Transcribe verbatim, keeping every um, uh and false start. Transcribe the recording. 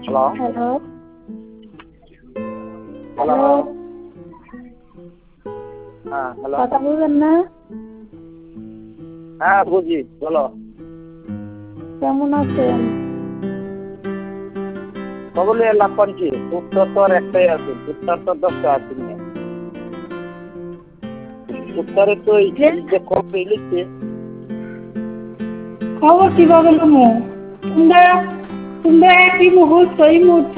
Hello hello hello hello হ্যাঁ hello কথা বলবেন না? হ্যাঁ বুঝি বলো। কেমন আছেন? কবলে লাভ পাচ্ছি উত্তর তো আর একটাই আছে, উত্তর তো দশটা আছে না। উত্তরে তো এই যে যে কবে লিখছে খবর কিভাবে নেবো? তোমরা তোমরা একই মুহূর্ত এই মুহূর্তে